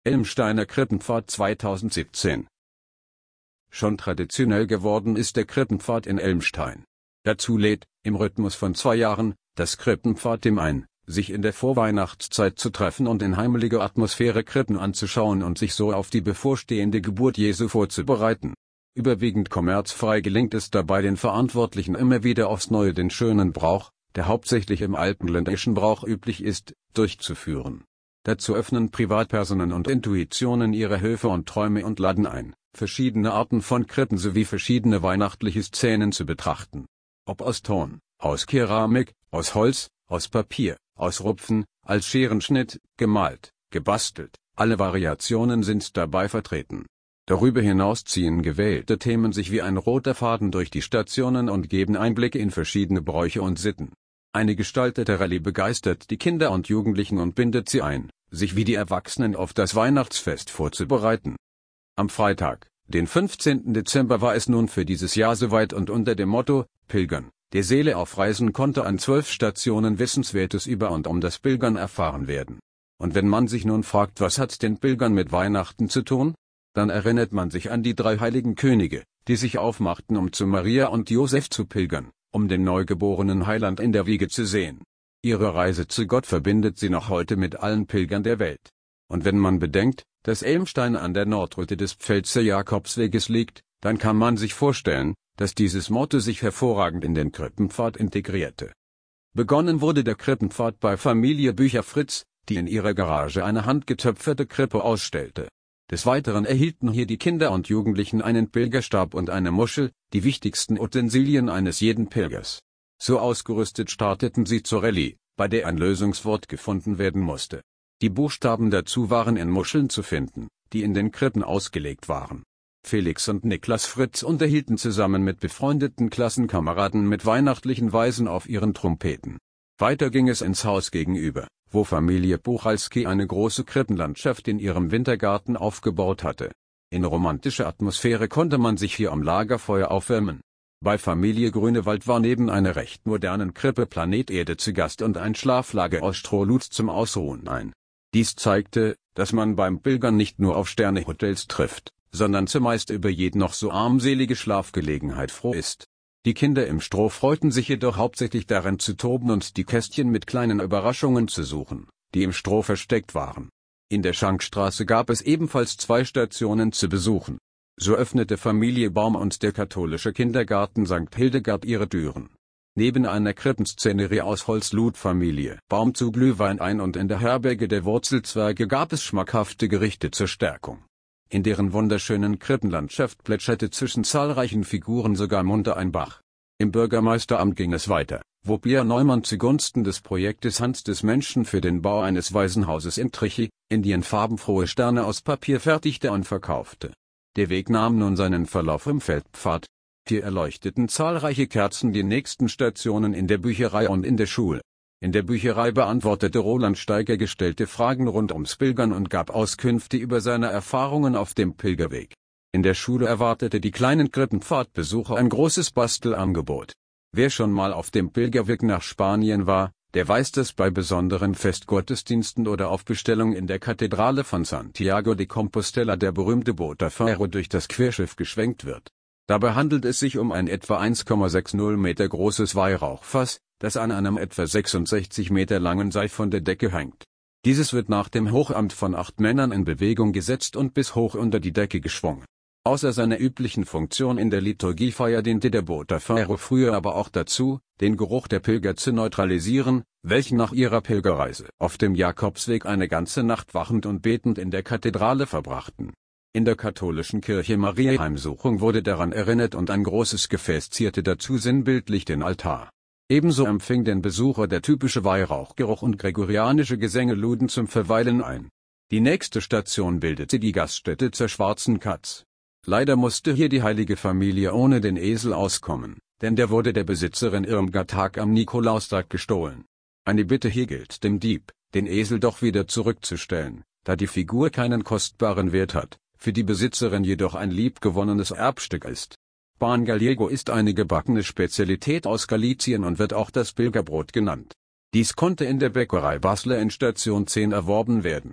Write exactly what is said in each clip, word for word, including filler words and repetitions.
Elmsteiner Krippenpfad zweitausendsiebzehn. Schon traditionell geworden ist der Krippenpfad in Elmstein. Dazu lädt, im Rhythmus von zwei Jahren, das Krippenpfad-Team ein, sich in der Vorweihnachtszeit zu treffen und in heimeliger Atmosphäre Krippen anzuschauen und sich so auf die bevorstehende Geburt Jesu vorzubereiten. Überwiegend kommerzfrei gelingt es dabei den Verantwortlichen immer wieder aufs Neue den schönen Brauch, der hauptsächlich im alpenländischen Brauch üblich ist, durchzuführen. Dazu öffnen Privatpersonen und Intuitionen ihre Höfe und Träume und laden ein, verschiedene Arten von Krippen sowie verschiedene weihnachtliche Szenen zu betrachten. Ob aus Ton, aus Keramik, aus Holz, aus Papier, aus Rupfen, als Scherenschnitt, gemalt, gebastelt, alle Variationen sind dabei vertreten. Darüber hinaus ziehen gewählte Themen sich wie ein roter Faden durch die Stationen und geben Einblicke in verschiedene Bräuche und Sitten. Eine gestaltete Rallye begeistert die Kinder und Jugendlichen und bindet sie ein, sich wie die Erwachsenen auf das Weihnachtsfest vorzubereiten. Am Freitag, den fünfzehnten Dezember, war es nun für dieses Jahr soweit und unter dem Motto Pilgern, der Seele auf Reisen konnte an zwölf Stationen Wissenswertes über und um das Pilgern erfahren werden. Und wenn man sich nun fragt, was hat denn Pilgern mit Weihnachten zu tun? Dann erinnert man sich an die drei heiligen Könige, die sich aufmachten, um zu Maria und Josef zu pilgern, um den neugeborenen Heiland in der Wiege zu sehen. Ihre Reise zu Gott verbindet sie noch heute mit allen Pilgern der Welt. Und wenn man bedenkt, dass Elmstein an der Nordroute des Pfälzer Jakobsweges liegt, dann kann man sich vorstellen, dass dieses Motto sich hervorragend in den Krippenpfad integrierte. Begonnen wurde der Krippenpfad bei Familie Bücher-Fritz, die in ihrer Garage eine handgetöpferte Krippe ausstellte. Des Weiteren erhielten hier die Kinder und Jugendlichen einen Pilgerstab und eine Muschel, die wichtigsten Utensilien eines jeden Pilgers. So ausgerüstet starteten sie zur Rallye, bei der ein Lösungswort gefunden werden musste. Die Buchstaben dazu waren in Muscheln zu finden, die in den Krippen ausgelegt waren. Felix und Niklas Fritz unterhielten zusammen mit befreundeten Klassenkameraden mit weihnachtlichen Weisen auf ihren Trompeten. Weiter ging es ins Haus gegenüber, wo Familie Buchalski eine große Krippenlandschaft in ihrem Wintergarten aufgebaut hatte. In romantischer Atmosphäre konnte man sich hier am Lagerfeuer aufwärmen. Bei Familie Grünewald war neben einer recht modernen Krippe Planet Erde zu Gast und ein Schlaflager aus Stroh lud zum Ausruhen ein. Dies zeigte, dass man beim Pilgern nicht nur auf Sternehotels trifft, sondern zumeist über jede noch so armselige Schlafgelegenheit froh ist. Die Kinder im Stroh freuten sich jedoch hauptsächlich daran zu toben und die Kästchen mit kleinen Überraschungen zu suchen, die im Stroh versteckt waren. In der Schankstraße gab es ebenfalls zwei Stationen zu besuchen. So öffnete Familie Baum und der katholische Kindergarten Sankt Hildegard ihre Türen. Neben einer Krippenszenerie aus Holz lud Familie Baum zu Glühwein ein und in der Herberge der Wurzelzwerge gab es schmackhafte Gerichte zur Stärkung. In deren wunderschönen Krippenlandschaft plätscherte zwischen zahlreichen Figuren sogar munter ein Bach. Im Bürgermeisteramt ging es weiter, wo Pierre Neumann zugunsten des Projektes Hand des Menschen für den Bau eines Waisenhauses in Trichy, Indien farbenfrohe Sterne aus Papier fertigte und verkaufte. Der Weg nahm nun seinen Verlauf im Feldpfad. Hier erleuchteten zahlreiche Kerzen die nächsten Stationen in der Bücherei und in der Schule. In der Bücherei beantwortete Roland Steiger gestellte Fragen rund ums Pilgern und gab Auskünfte über seine Erfahrungen auf dem Pilgerweg. In der Schule erwartete die kleinen Krippenpfadbesucher ein großes Bastelangebot. Wer schon mal auf dem Pilgerweg nach Spanien war, der weiß, dass bei besonderen Festgottesdiensten oder auf Bestellung in der Kathedrale von Santiago de Compostela der berühmte Botafogo durch das Querschiff geschwenkt wird. Dabei handelt es sich um ein etwa eins Komma sechzig Meter großes Weihrauchfass, das an einem etwa sechsundsechzig Meter langen Seil von der Decke hängt. Dieses wird nach dem Hochamt von acht Männern in Bewegung gesetzt und bis hoch unter die Decke geschwungen. Außer seiner üblichen Funktion in der Liturgiefeier diente der Botafogo früher aber auch dazu, den Geruch der Pilger zu neutralisieren, welche nach ihrer Pilgerreise auf dem Jakobsweg eine ganze Nacht wachend und betend in der Kathedrale verbrachten. In der katholischen Kirche Mariä-Heimsuchung wurde daran erinnert und ein großes Gefäß zierte dazu sinnbildlich den Altar. Ebenso empfing den Besucher der typische Weihrauchgeruch und gregorianische Gesänge luden zum Verweilen ein. Die nächste Station bildete die Gaststätte zur Schwarzen Katz. Leider musste hier die heilige Familie ohne den Esel auskommen, denn der wurde der Besitzerin Irmgard am Nikolaustag gestohlen. Eine Bitte hier gilt dem Dieb, den Esel doch wieder zurückzustellen, da die Figur keinen kostbaren Wert hat, für die Besitzerin jedoch ein liebgewonnenes Erbstück ist. Pan Gallego ist eine gebackene Spezialität aus Galizien und wird auch das Pilgerbrot genannt. Dies konnte in der Bäckerei Basler in Station zehn erworben werden.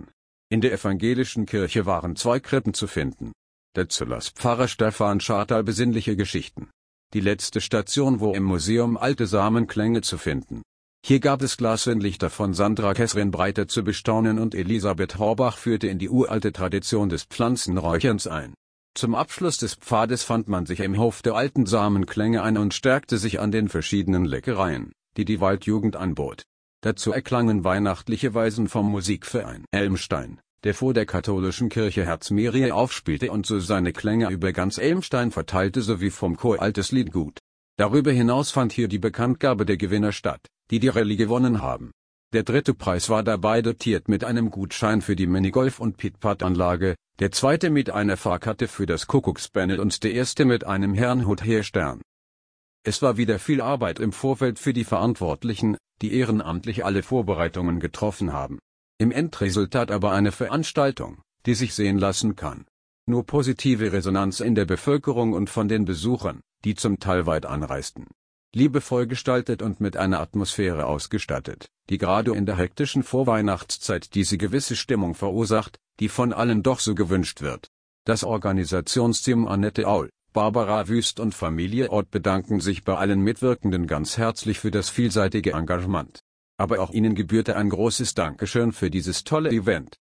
In der evangelischen Kirche waren zwei Krippen zu finden. Dazu las Pfarrer Stefan Schartal besinnliche Geschichten. Die letzte Station war im Museum Alte Samenklänge zu finden. Hier gab es Glashündlichter von Sandra Kessrin-Breiter zu bestaunen und Elisabeth Horbach führte in die uralte Tradition des Pflanzenräucherns ein. Zum Abschluss des Pfades fand man sich im Hof der Alten Samenklänge ein und stärkte sich an den verschiedenen Leckereien, die die Waldjugend anbot. Dazu erklangen weihnachtliche Weisen vom Musikverein Elmstein, der vor der katholischen Kirche Herz Meriä aufspielte und so seine Klänge über ganz Elmstein verteilte, sowie vom Chor Altes Liedgut. Darüber hinaus fand hier die Bekanntgabe der Gewinner statt, die die Rallye gewonnen haben. Der dritte Preis war dabei dotiert mit einem Gutschein für die Minigolf- und Pit-Pat-Anlage, der zweite mit einer Fahrkarte für das Kuckuckspanel und der erste mit einem Herrnhut-Heerstern. Es war wieder viel Arbeit im Vorfeld für die Verantwortlichen, die ehrenamtlich alle Vorbereitungen getroffen haben. Im Endresultat aber eine Veranstaltung, die sich sehen lassen kann. Nur positive Resonanz in der Bevölkerung und von den Besuchern, die zum Teil weit anreisten. Liebevoll gestaltet und mit einer Atmosphäre ausgestattet, die gerade in der hektischen Vorweihnachtszeit diese gewisse Stimmung verursacht, die von allen doch so gewünscht wird. Das Organisationsteam Annette Aul, Barbara Wüst und Familie Ott bedanken sich bei allen Mitwirkenden ganz herzlich für das vielseitige Engagement. Aber auch ihnen gebührte ein großes Dankeschön für dieses tolle Event.